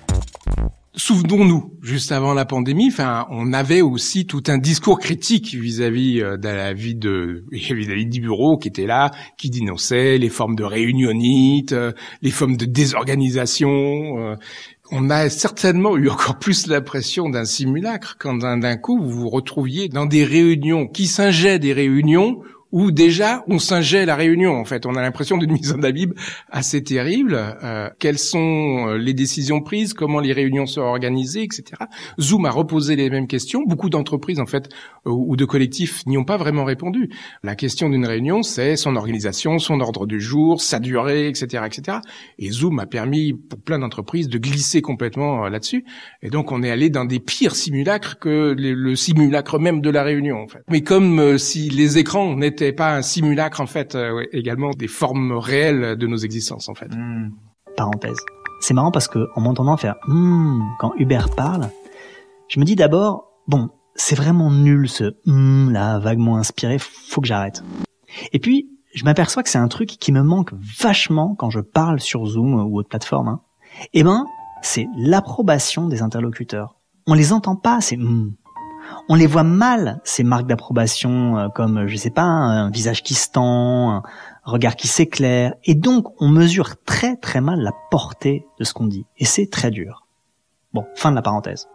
Souvenons-nous, juste avant la pandémie, enfin, on avait aussi tout un discours critique vis-à-vis de la vie de, vis-à-vis du bureau qui était là, qui dénonçait les formes de réunionnite, les formes de désorganisation. On a certainement eu encore plus l'impression d'un simulacre quand d'un, d'un coup vous vous retrouviez dans des réunions qui singeaient des réunions où déjà on singeait la réunion. En fait, on a l'impression d'une mise en abîme assez terrible. Euh, quelles sont les décisions prises, comment les réunions sont organisées, et cetera. Zoom a reposé les mêmes questions. Beaucoup d'entreprises, en fait, euh, ou de collectifs n'y ont pas vraiment répondu. La question d'une réunion, c'est son organisation, son ordre du jour, sa durée, et cetera, et cetera. Et Zoom a permis pour plein d'entreprises de glisser complètement euh, là-dessus. Et donc, on est allé dans des pires simulacres que le, le simulacre même de la réunion, en fait. Mais comme euh, si les écrans n'étaient pas un simulacre, en fait, euh, ouais, également des formes réelles de nos existences, en fait. Mmh. Parenthèse. C'est marrant parce que en m'entendant faire mmh, quand Hubert parle, je me dis d'abord, bon, c'est vraiment nul ce mmh là, vaguement inspiré, faut que j'arrête. Et puis, je m'aperçois que c'est un truc qui me manque vachement quand je parle sur Zoom ou autre plateforme. Hein. Eh ben, c'est l'approbation des interlocuteurs. On les entend pas, ces mmh. On les voit mal, ces marques d'approbation, euh, comme, je sais pas, un visage qui se tend, un regard qui s'éclaire. Et donc, on mesure très très mal la portée de ce qu'on dit. Et c'est très dur. Bon, fin de la parenthèse.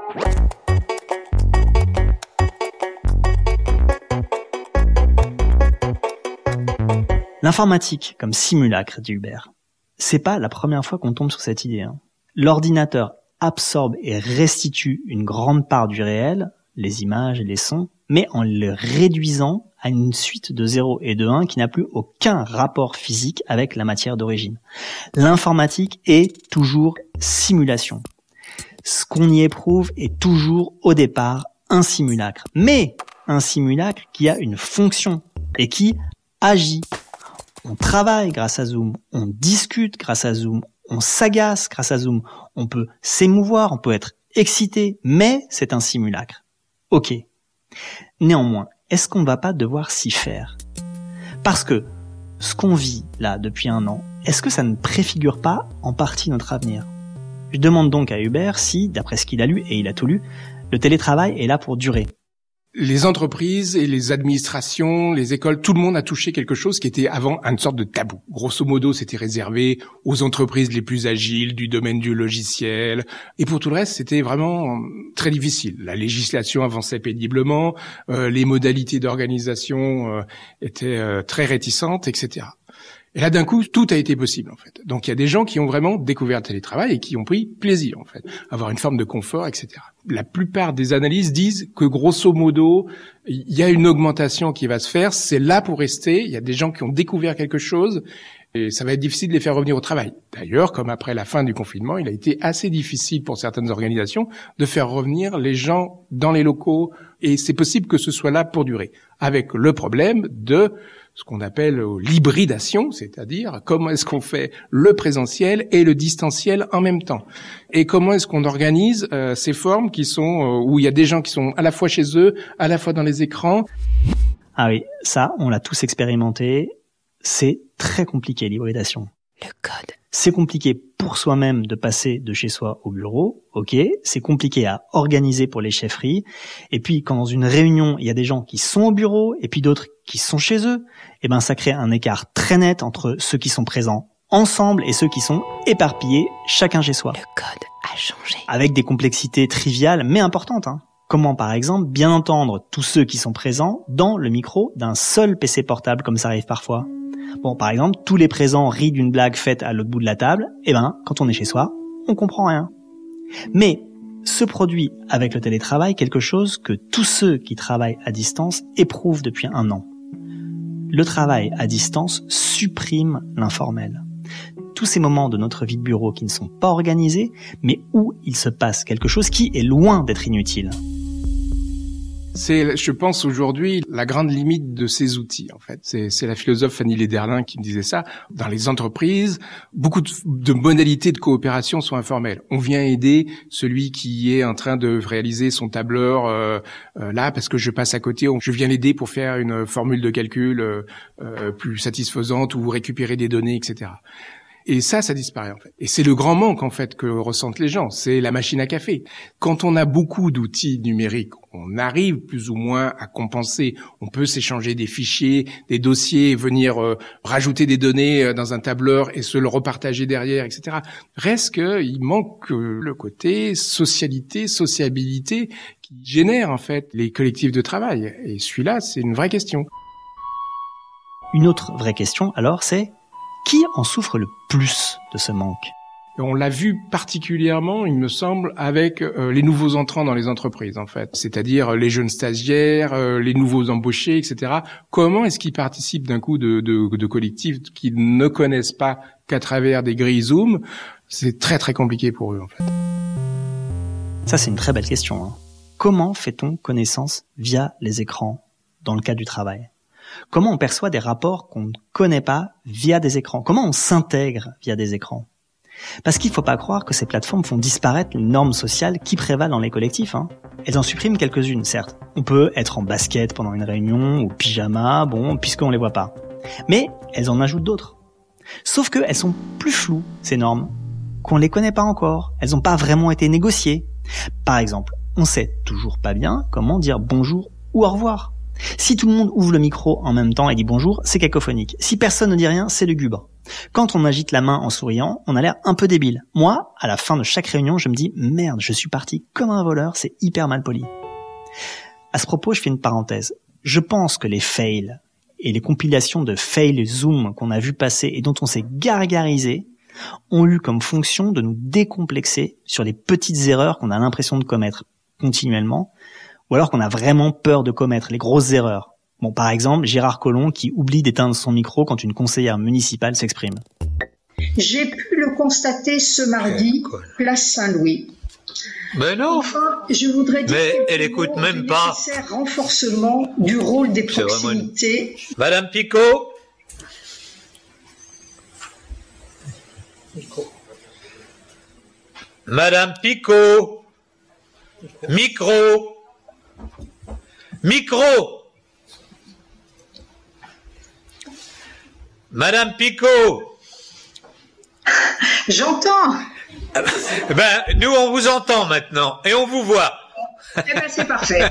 L'informatique comme simulacre, dit Hubert. C'est pas la première fois qu'on tombe sur cette idée. Hein. L'ordinateur absorbe et restitue une grande part du réel, les images et les sons, mais en le réduisant à une suite de zéro et de un qui n'a plus aucun rapport physique avec la matière d'origine. L'informatique est toujours simulation. Ce qu'on y éprouve est toujours au départ un simulacre, mais un simulacre qui a une fonction et qui agit. On travaille grâce à Zoom, on discute grâce à Zoom, on s'agace grâce à Zoom, on peut s'émouvoir, on peut être excité, mais c'est un simulacre. Ok. Néanmoins, est-ce qu'on ne va pas devoir s'y faire ? Parce que ce qu'on vit là depuis un an, est-ce que ça ne préfigure pas en partie notre avenir ? Je demande donc à Hubert si, d'après ce qu'il a lu, et il a tout lu, le télétravail est là pour durer. Les entreprises et les administrations, les écoles, tout le monde a touché quelque chose qui était avant une sorte de tabou. Grosso modo, c'était réservé aux entreprises les plus agiles du domaine du logiciel. Et pour tout le reste, c'était vraiment très difficile. La législation avançait péniblement, euh, les modalités d'organisation euh, étaient euh, très réticentes, et cetera. Et là, d'un coup, tout a été possible, en fait. Donc, il y a des gens qui ont vraiment découvert le télétravail et qui ont pris plaisir, en fait, avoir une forme de confort, et cetera. La plupart des analyses disent que, grosso modo, il y a une augmentation qui va se faire. C'est là pour rester. Il y a des gens qui ont découvert quelque chose et ça va être difficile de les faire revenir au travail. D'ailleurs, comme après la fin du confinement, il a été assez difficile pour certaines organisations de faire revenir les gens dans les locaux et c'est possible que ce soit là pour durer. Avec le problème de ce qu'on appelle l'hybridation, c'est-à-dire comment est-ce qu'on fait le présentiel et le distanciel en même temps. Et comment est-ce qu'on organise euh, ces formes qui sont euh, où il y a des gens qui sont à la fois chez eux, à la fois dans les écrans. Ah oui, ça, on l'a tous expérimenté. C'est très compliqué, l'hybridation. Le code. C'est compliqué pour soi-même de passer de chez soi au bureau, ok. C'est compliqué à organiser pour les chefferies. Et puis, quand dans une réunion, il y a des gens qui sont au bureau et puis d'autres qui sont chez eux, eh ben, ça crée un écart très net entre ceux qui sont présents ensemble et ceux qui sont éparpillés, chacun chez soi. Le code a changé. Avec des complexités triviales, mais importantes, hein. Comment, par exemple, bien entendre tous ceux qui sont présents dans le micro d'un seul P C portable, comme ça arrive parfois. Bon, par exemple, tous les présents rient d'une blague faite à l'autre bout de la table. Eh ben, quand on est chez soi, on comprend rien. Mais se produit avec le télétravail quelque chose que tous ceux qui travaillent à distance éprouvent depuis un an. Le travail à distance supprime l'informel. Tous ces moments de notre vie de bureau qui ne sont pas organisés, mais où il se passe quelque chose qui est loin d'être inutile. C'est, je pense, aujourd'hui, la grande limite de ces outils, en fait. C'est, c'est la philosophe Fanny Lederlin qui me disait ça. Dans les entreprises, beaucoup de, de modalités de coopération sont informelles. On vient aider celui qui est en train de réaliser son tableur euh, euh, là, parce que je passe à côté. Je viens l'aider pour faire une formule de calcul euh, euh, plus satisfaisante ou récupérer des données, et cetera. Et ça, ça disparaît en fait. Et c'est le grand manque en fait que ressentent les gens, c'est la machine à café. Quand on a beaucoup d'outils numériques, on arrive plus ou moins à compenser. On peut s'échanger des fichiers, des dossiers, venir euh, rajouter des données euh, dans un tableur et se le repartager derrière, et cetera. Reste qu'il manque euh, le côté socialité, sociabilité qui génère en fait les collectifs de travail. Et celui-là, c'est une vraie question. Une autre vraie question alors, c'est qui en souffre le plus de ce manque ? On l'a vu particulièrement, il me semble, avec euh, les nouveaux entrants dans les entreprises, en fait. C'est-à-dire les jeunes stagiaires, euh, les nouveaux embauchés, et cetera. Comment est-ce qu'ils participent d'un coup de, de, de collectifs qu'ils ne connaissent pas qu'à travers des grilles Zoom ? C'est très très compliqué pour eux, en fait. Ça, c'est une très belle question, hein. Comment fait-on connaissance via les écrans dans le cadre du travail ? Comment on perçoit des rapports qu'on ne connaît pas via des écrans ? Comment on s'intègre via des écrans ? Parce qu'il ne faut pas croire que ces plateformes font disparaître les normes sociales qui prévalent dans les collectifs, hein. Elles en suppriment quelques-unes, certes. On peut être en basket pendant une réunion, ou pyjama, bon, puisqu'on ne les voit pas. Mais elles en ajoutent d'autres. Sauf qu'elles sont plus floues, ces normes, qu'on ne les connaît pas encore. Elles n'ont pas vraiment été négociées. Par exemple, on sait toujours pas bien comment dire bonjour ou au revoir. Si tout le monde ouvre le micro en même temps et dit bonjour, c'est cacophonique. Si personne ne dit rien, c'est lugubre. Quand on agite la main en souriant, on a l'air un peu débile. Moi, à la fin de chaque réunion, je me dis « Merde, je suis parti comme un voleur, c'est hyper mal poli ». À ce propos, je fais une parenthèse. Je pense que les fails et les compilations de fails Zoom qu'on a vu passer et dont on s'est gargarisé ont eu comme fonction de nous décomplexer sur les petites erreurs qu'on a l'impression de commettre continuellement, ou alors qu'on a vraiment peur de commettre les grosses erreurs. Bon, par exemple, Gérard Collomb qui oublie d'éteindre son micro quand une conseillère municipale s'exprime. J'ai pu le constater ce mardi, place Saint-Louis. Mais non. Enfin, je voudrais dire mais elle écoute même pas. Nécessaire renforcement du rôle des proximités. Une... Madame Picot. Madame Picot. Micro. Micro. Madame Picot. J'entends. Ben, nous, on vous entend maintenant et on vous voit. Eh ben, c'est parfait.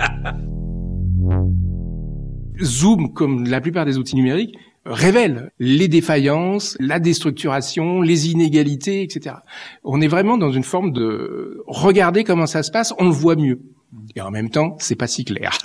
Zoom, comme la plupart des outils numériques, révèle les défaillances, la déstructuration, les inégalités, et cetera. On est vraiment dans une forme de regarder comment ça se passe, on le voit mieux. Et en même temps, c'est pas si clair.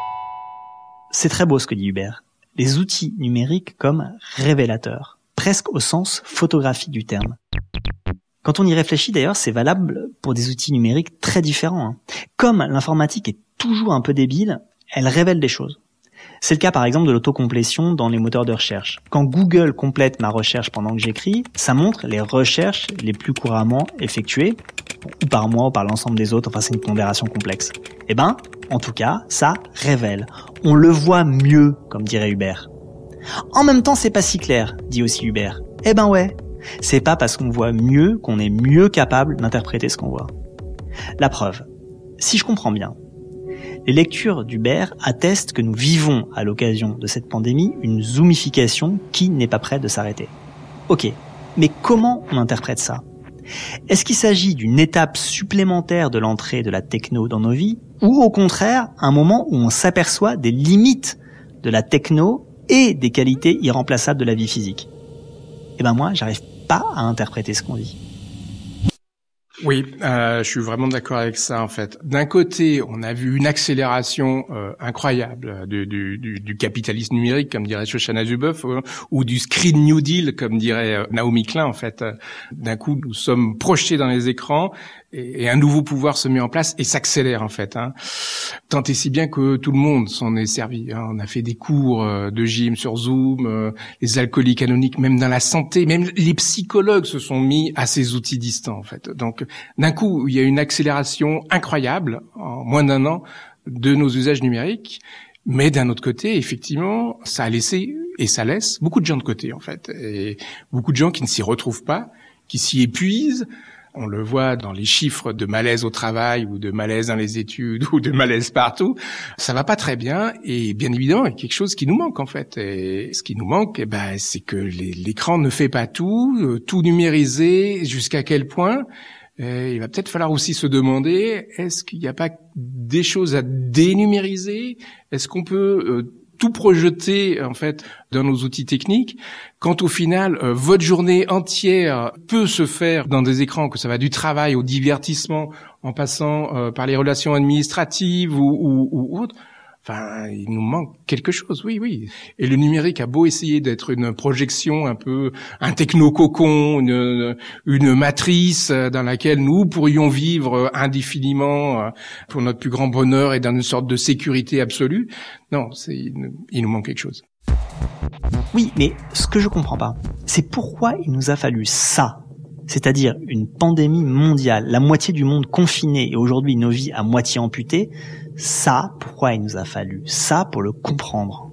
C'est très beau ce que dit Hubert. Les outils numériques comme révélateurs, presque au sens photographique du terme. Quand on y réfléchit d'ailleurs, c'est valable pour des outils numériques très différents. Hein. Comme l'informatique est toujours un peu débile, elle révèle des choses. C'est le cas par exemple de l'autocomplétion dans les moteurs de recherche. Quand Google complète ma recherche pendant que j'écris, ça montre les recherches les plus couramment effectuées, ou par moi ou par l'ensemble des autres, enfin c'est une pondération complexe. Eh ben, en tout cas, ça révèle. On le voit mieux, comme dirait Hubert. En même temps, c'est pas si clair, dit aussi Hubert. Eh ben ouais, c'est pas parce qu'on voit mieux qu'on est mieux capable d'interpréter ce qu'on voit. La preuve, si je comprends bien, les lectures d'Hubert attestent que nous vivons, à l'occasion de cette pandémie, une zoomification qui n'est pas prête de s'arrêter. Ok, mais comment on interprète ça ? Est-ce qu'il s'agit d'une étape supplémentaire de l'entrée de la techno dans nos vies, ou au contraire, un moment où on s'aperçoit des limites de la techno et des qualités irremplaçables de la vie physique ? Eh ben moi, j'arrive pas à interpréter ce qu'on dit. Oui, euh, je suis vraiment d'accord avec ça en fait. D'un côté, on a vu une accélération euh, incroyable du, du, du, du capitalisme numérique, comme dirait Shoshana Zuboff, euh, ou du Screen New Deal, comme dirait euh, Naomi Klein en fait. D'un coup, nous sommes projetés dans les écrans et, et un nouveau pouvoir se met en place et s'accélère en fait. Hein. Tant et si bien que tout le monde s'en est servi. Hein. On a fait des cours euh, de gym sur Zoom, euh, les alcooliques anonymes, même dans la santé, même les psychologues se sont mis à ces outils distants en fait. Donc d'un coup, il y a une accélération incroyable, en moins d'un an, de nos usages numériques. Mais d'un autre côté, effectivement, ça a laissé, et ça laisse, beaucoup de gens de côté, en fait. Et beaucoup de gens qui ne s'y retrouvent pas, qui s'y épuisent. On le voit dans les chiffres de malaise au travail, ou de malaise dans les études, ou de malaise partout. Ça va pas très bien, et bien évidemment, il y a quelque chose qui nous manque, en fait. Et ce qui nous manque, eh ben, c'est que les, l'écran ne fait pas tout, euh, tout numérisé, jusqu'à quel point. Euh, il va peut-être falloir aussi se demander, est-ce qu'il n'y a pas des choses à dénumériser ? Est-ce qu'on peut euh, tout projeter en fait dans nos outils techniques quand au final euh, votre journée entière peut se faire dans des écrans, que ça va du travail au divertissement en passant euh, par les relations administratives ou, ou, ou autres. Enfin, il nous manque quelque chose, oui, oui. Et le numérique a beau essayer d'être une projection un peu, un techno-cocon, une, une matrice dans laquelle nous pourrions vivre indéfiniment pour notre plus grand bonheur et dans une sorte de sécurité absolue. Non, c'est, il nous manque quelque chose. Oui, mais ce que je comprends pas, c'est pourquoi il nous a fallu ça. C'est-à-dire une pandémie mondiale, la moitié du monde confiné et aujourd'hui nos vies à moitié amputées. Ça, pourquoi il nous a fallu ça pour le comprendre?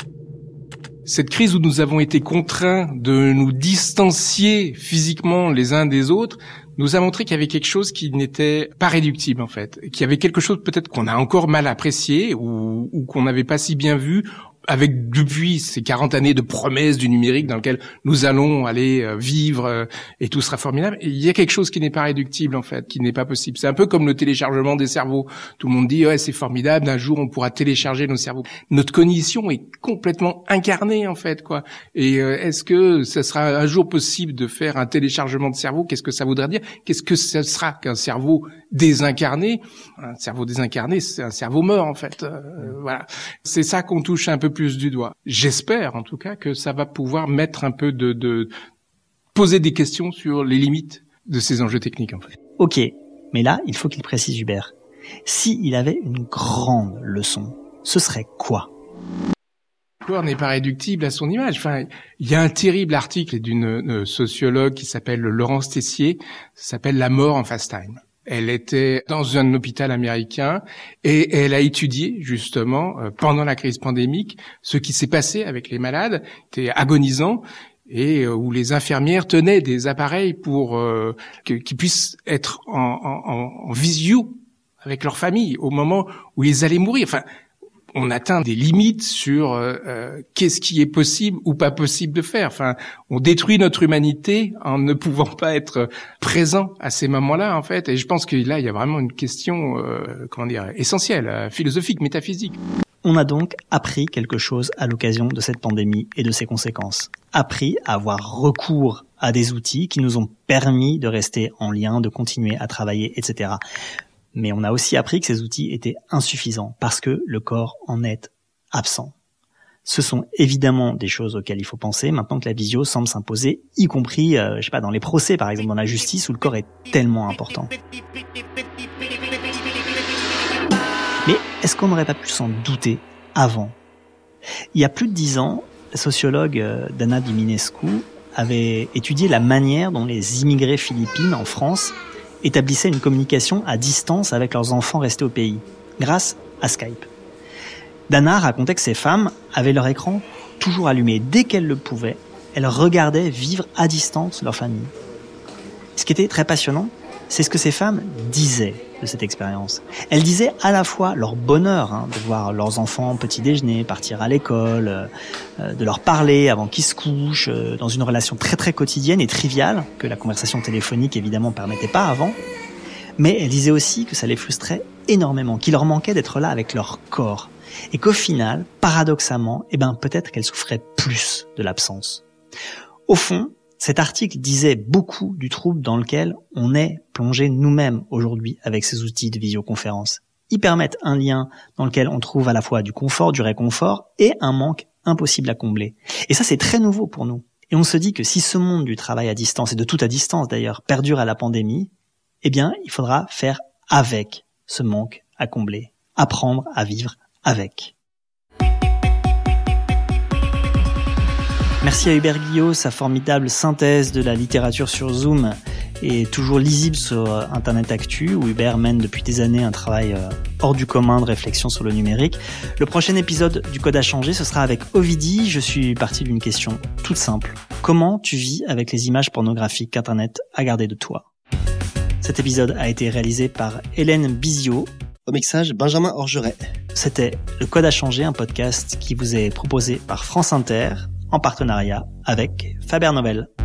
Cette crise où nous avons été contraints de nous distancier physiquement les uns des autres nous a montré qu'il y avait quelque chose qui n'était pas réductible en fait, qu'il y avait quelque chose peut-être qu'on a encore mal apprécié ou, ou qu'on n'avait pas si bien vu avec depuis ces quarante années de promesses du numérique dans lequel nous allons aller vivre et tout sera formidable. Et il y a quelque chose qui n'est pas réductible en fait, qui n'est pas possible. C'est un peu comme le téléchargement des cerveaux. Tout le monde dit ouais c'est formidable, d'un jour on pourra télécharger nos cerveaux. Notre cognition est complètement incarnée en fait quoi. Et euh, est-ce que ça sera un jour possible de faire un téléchargement de cerveau? Qu'est-ce que ça voudrait dire? Qu'est-ce que ça sera qu'un cerveau désincarné? Un cerveau désincarné, c'est un cerveau mort en fait. Euh, voilà. C'est ça qu'on touche un peu plus du doigt. J'espère en tout cas que ça va pouvoir mettre un peu de, de poser des questions sur les limites de ces enjeux techniques en fait. Ok, mais là il faut qu'il précise Hubert. S'il avait une grande leçon, ce serait quoi? Le corps n'est pas réductible à son image. Enfin, il y a un terrible article d'une sociologue qui s'appelle Laurence Tessier, ça s'appelle La mort en fast time. Elle était dans un hôpital américain et elle a étudié justement euh, pendant la crise pandémique ce qui s'est passé avec les malades, qui étaient agonisants et euh, où les infirmières tenaient des appareils pour euh, que, qu'ils puissent être en, en, en visio avec leur famille au moment où ils allaient mourir. Enfin, on atteint des limites sur euh, euh, qu'est-ce qui est possible ou pas possible de faire. Enfin, on détruit notre humanité en ne pouvant pas être présent à ces moments-là, en fait. Et je pense que là, il y a vraiment une question, euh, comment dire, essentielle, euh, philosophique, métaphysique. On a donc appris quelque chose à l'occasion de cette pandémie et de ses conséquences. Appris à avoir recours à des outils qui nous ont permis de rester en lien, de continuer à travailler, et cetera. Mais on a aussi appris que ces outils étaient insuffisants parce que le corps en est absent. Ce sont évidemment des choses auxquelles il faut penser maintenant que la visio semble s'imposer, y compris, euh, je sais pas, dans les procès par exemple, dans la justice où le corps est tellement important. Mais est-ce qu'on n'aurait pas pu s'en douter avant ? Il y a plus de dix ans, la sociologue Dana Duminescu avait étudié la manière dont les immigrés philippines en France établissaient une communication à distance avec leurs enfants restés au pays, grâce à Skype. Dana racontait que ces femmes avaient leur écran toujours allumé. Dès qu'elles le pouvaient, elles regardaient vivre à distance leur famille. Ce qui était très passionnant, c'est ce que ces femmes disaient de cette expérience. Elles disaient à la fois leur bonheur hein, de voir leurs enfants petit déjeuner, partir à l'école, euh, de leur parler avant qu'ils se couchent, euh, dans une relation très très quotidienne et triviale, que la conversation téléphonique évidemment permettait pas avant. Mais elles disaient aussi que ça les frustrait énormément, qu'il leur manquait d'être là avec leur corps. Et qu'au final, paradoxalement, eh ben, peut-être qu'elles souffraient plus de l'absence. Au fond, cet article disait beaucoup du trouble dans lequel on est plongé nous-mêmes aujourd'hui avec ces outils de visioconférence. Ils permettent un lien dans lequel on trouve à la fois du confort, du réconfort et un manque impossible à combler. Et ça, c'est très nouveau pour nous. Et on se dit que si ce monde du travail à distance, et de tout à distance d'ailleurs, perdure à la pandémie, eh bien, il faudra faire avec ce manque à combler, apprendre à vivre avec. Merci à Hubert Guillot, sa formidable synthèse de la littérature sur Zoom est toujours lisible sur Internet Actu, où Hubert mène depuis des années un travail hors du commun de réflexion sur le numérique. Le prochain épisode du Code à changer, ce sera avec Ovidie. Je suis parti d'une question toute simple. Comment tu vis avec les images pornographiques qu'Internet a gardées de toi ? Cet épisode a été réalisé par Hélène Bizio. Au mixage, Benjamin Orgeret. C'était Le Code à changer, un podcast qui vous est proposé par France Inter, en partenariat avec Faber Novel.